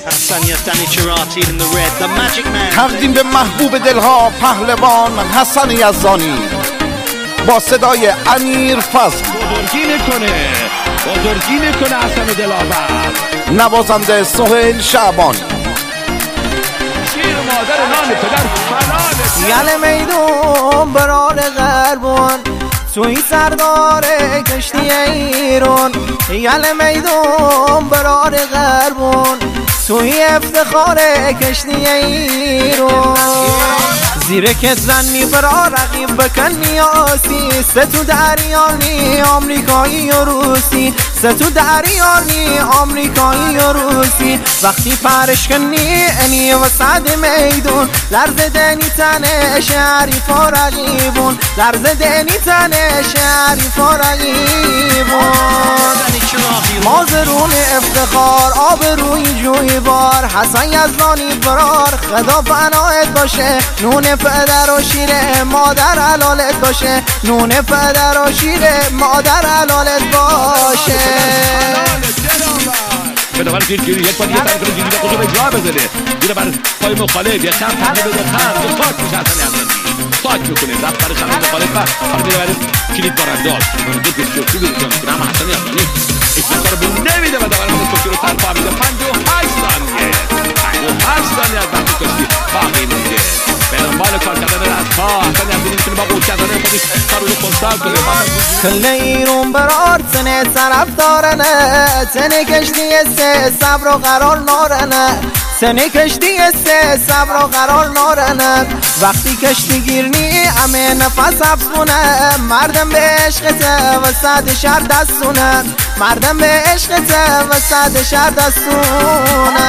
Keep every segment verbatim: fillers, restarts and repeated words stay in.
تقدیم به محبوب دلها پهلوان حسن یزدانی با صدای امیر فضل. بزرگی میکنه بزرگی میکنه حسن دلاور. نوازنده سهیل شعبانی. شیر مادر نان پدر حلال. یل میدون برار غربون توی سردار کشتی ایران. یل میدون برار غربون توی افتخار کشتی ایران. زیر کت زنی برا رقیب بکن نیاسی ستو دریانی آمریکایی و روسی. ستو دریانی آمریکایی و روسی. وقتی پرش کنی انی وسط میدون لرز دنی تنه شریف و رقیبون. لرز دنی تنه شریف و رقیبون. مازرون افتخار آبروی جوی بار حسن یزدانی برار خدا فنایت باشه. نون پدر و شیر مادر حلالت باشه. نون پدر و شیر مادر حلالت باشه. بده برای جیل جیلی یک بار دیگه برای جیلی با خودشو به جا بزنه. دیره برای پای مخالف یه خم تنگه بده خم و خاک میشه حسن یزدانی. خاک میکنه رفت برای خم مخالف و حالا میره برای کلید بارنداز. دو بسیار خوبی رو کنه اما حسن یزدانی اسم کارو به نمیده و دوباره من کشتی رو سرپا میده. پنج و هشت ثانیه پنج و هشت ثانیه از وقتی کشتی باقی مونده. به دنبال کار کردن رزها حسن یزدانی میتونه با قول کردن خودش کار رو کنترل کنه. کل ایرون برار تنه طرف دارنه. تنه کشتی سه صبر و قرار نارنه. تنه کشتی سه صبر و قرار نارنه. وقتی کشتی گیرنی همه نفس افزونه. مردم به عشقته و صد شهر دستونه. مردم به عشقته و صد شهر دستونه.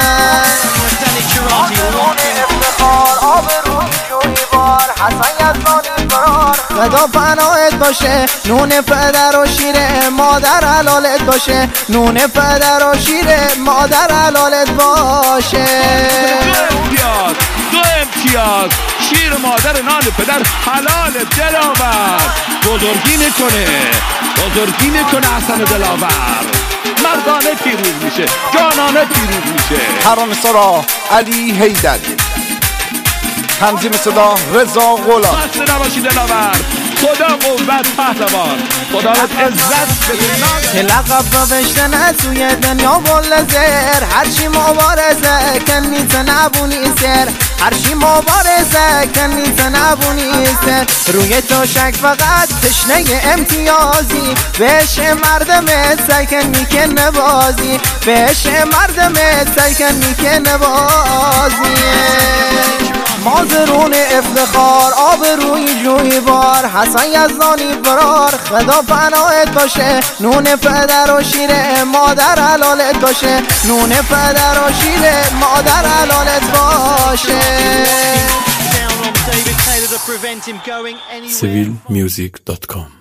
آبرون افتخار آبرون جوی بار حسن یزدانی برار خدا فنایت باشه. نون پدر و شیر مادر حلالت باشه. نون پدر و شیر مادر حلالت باشه. دو امتیاز دو امتیاز شیر مادر نان پدر حلال دلاور. بزرگی میکنه بزرگی میکنه حسن دلاور. مردانه پیروز میشه جانانه پیروز میشه. ترانه سرا علی حیدری. تنظیم صدا رضا غلام. خسته نباشی دلاور. خدا قوت پهلوان. خدا عزت بده. لقب بشتنه توی دنیا بول زر. هرچی مبارزه کنی تنبونی سر. هرچی مبارزه کنی تنبونی سر. روی تو شک فقط تشنه امتیازی. بهش مردم سکنی که نبازی. بهش مردم سکنی که نبازی. مازرون افتخار آبروی جوی بار حسن یزدانی برار خدا فنایت باشه. نون پدر و شیر مادر حلالت باشه. نون پدر و شیر مادر حلالت باشه. سیویل میوزیک دات کام